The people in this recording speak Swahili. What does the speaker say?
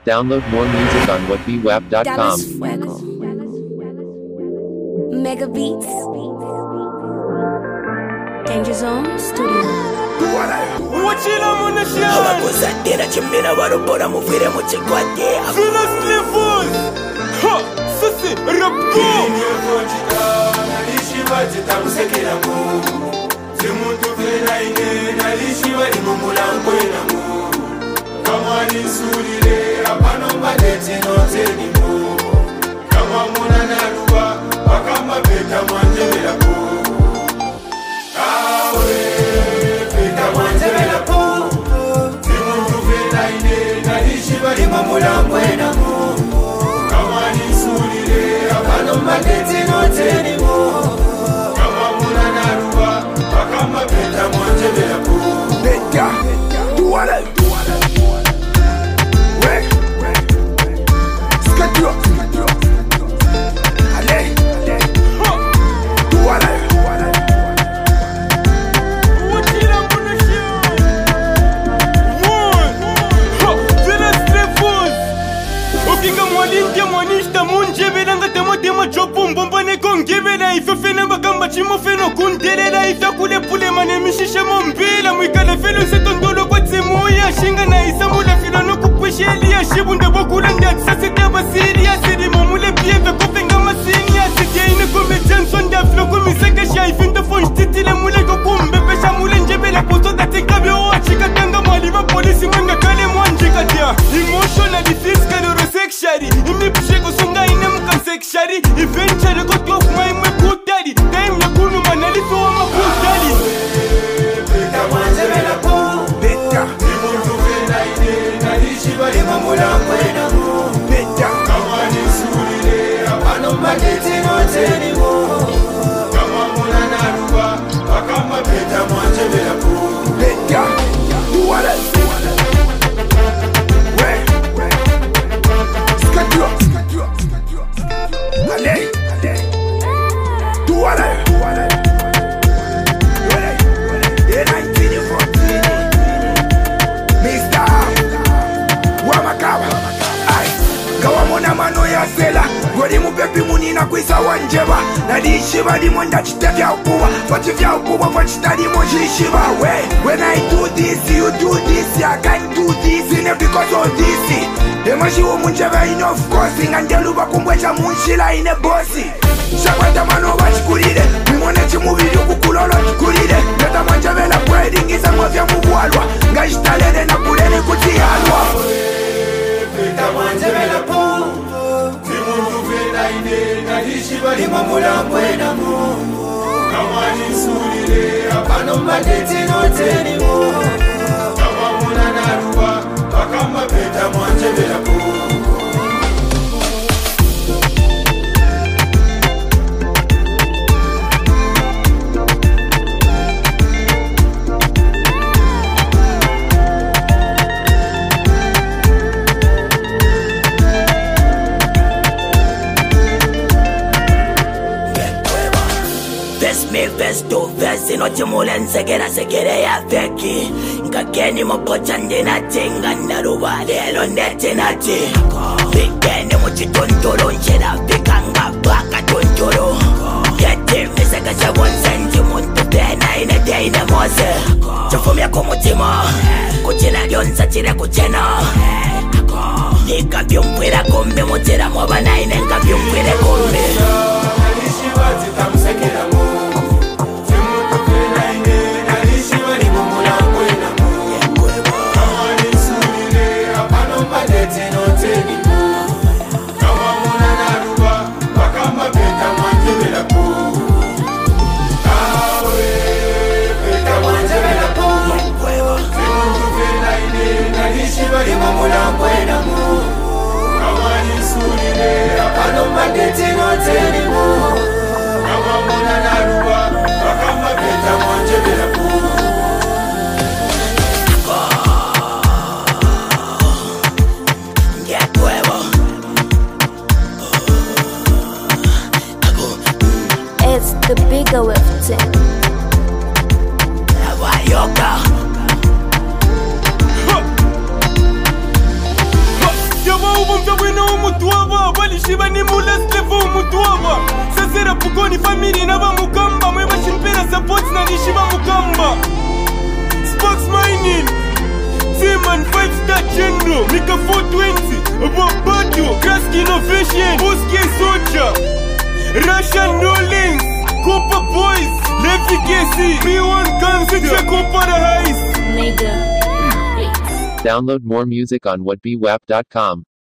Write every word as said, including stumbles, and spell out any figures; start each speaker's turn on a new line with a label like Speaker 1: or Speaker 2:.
Speaker 1: Download more music on what be wap dot com.
Speaker 2: Dallas Fuego. Mega Beats. Danger Zone Studio.
Speaker 3: Abakuzatera chimera barobora muvire muchikwate
Speaker 4: Venus Levels. Ha, sisi rapko. Nalishiba titamusekera mu. Zimuntu vena ine nalishiba limulango ina mu. Kama nisulile apano madeti noteni mu. Kama muna naruba wakama beta mwanjebela ku. Awe beta mwanjebela ku. Zimuntu vena ine nalishiba limulango ina mu. Kama nisulile apano madeti noteni mu. Kama muna naruba wakama beta mwanjebela ku.
Speaker 3: Beta, duwala
Speaker 4: Ifefena bakamba chimofeno kundelela ifakule pule manemishisha mombila mwikale felo setondolo kwa tsemuya shinga na isamula filo no kupushelia shibunde bokula ndat sasete basiria sidi momule pieve kofenga masinia sidi ine kome chanson da flo kome seke shai finta fonch titile mule kokumbe pesha mule njebela poto date kabyo o achika tanga mwaliba polisi mwenga kale mwanjika tia emotionally physically sexually imi psheko sunga ine mkam sexually eventually got off my mwe kutari time na kunu manalifu wa makutari beta mwanjebela ku
Speaker 3: beta
Speaker 4: imuntu vena ine nalishiba lima mulango ina mu
Speaker 3: beta
Speaker 4: kama nisulile apano mageti noteni mu kama muna naruba wakama beta mwanjebela ku
Speaker 3: beta duwala Allez, allez, duwala, duwala, in nineteen fourteen, Mister Wamakawa, ay, gawa mona mano ya sela, gori mupepi munina kuisa wanjeba, nalishiba limo ndachite vya ukuwa, fati vya ukuwa fachita limo jishiba, we, when I do this, you do this, I can't do this, in because of this, Emashi wo munjeba ine of course Ngandelu bakumbwecha munshila ine bossi Shakwata mano bachikulile Mimone chimubili kukulolo chikulile Leta mwanjabela kwedi ngisa mwafya mubualwa Ngashtalele na kulele kutihalwa
Speaker 4: Beta mwanjabela po Timuntu vena ine Nalishiba lima mulango ina mu Kama nisulile Apano mageti noteni mu Kama muna naruba Wakama beta mwanjebela ku
Speaker 3: Me verse two verse inochi mule nsekera sekere ya feki Nkakeni mokocha ndina tinga naruba lelo neti nati Fikeni muchitunturu nchira fikanga baka tunturu Yeti miseka chabonsenji muntu pena ine de ine mose Chafumya kumutima kuchina lyonsa chire kuchena Nika vyumpwira kumbi mutira mwabana ine nka vyumpwire kumbi
Speaker 4: Nalishiba titamusekera mu
Speaker 2: It's the bigger with ten.
Speaker 4: Yoga. mutuaba balishiba ni mulaslevo mutuaba sasera pukoni family naba mukamba mwe bashimpera support na nishiba mukamba Sparks mining Seaman five star general Mika four twenty Bobadio Kraski innovation Boski Socha Russian Nolens Cooper Boys Levi Casey B one Guns Check Cooper Heist
Speaker 2: Mega.
Speaker 1: Download more music on what be wap dot com.